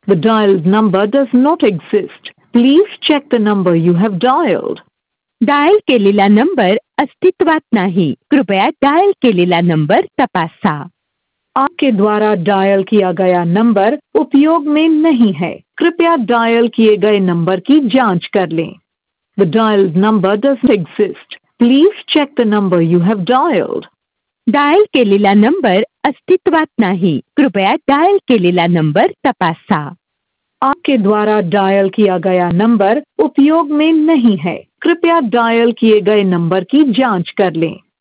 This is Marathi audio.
The dialed number does not exist. Please check the number you have dialed. Dial केलेला नंबर अस्तित्वात नाही, कृपया डायल केलेला नंबर तपासा. आपके द्वारा डायल किया गया नंबर उपयोग में नहीं है, कृपया डायल किए गए नंबर की जांच कर लें. The dialed number doesn't exist. Please check the number you have dialed. Dial केलेला नंबर अस्तित्वात नाही, कृपया डायल केलेला नंबर तपासा. आपके द्वारा डायल किया गया नंबर उपयोग में नहीं है, कृपया डायल किए गए नंबर की जांच कर लें.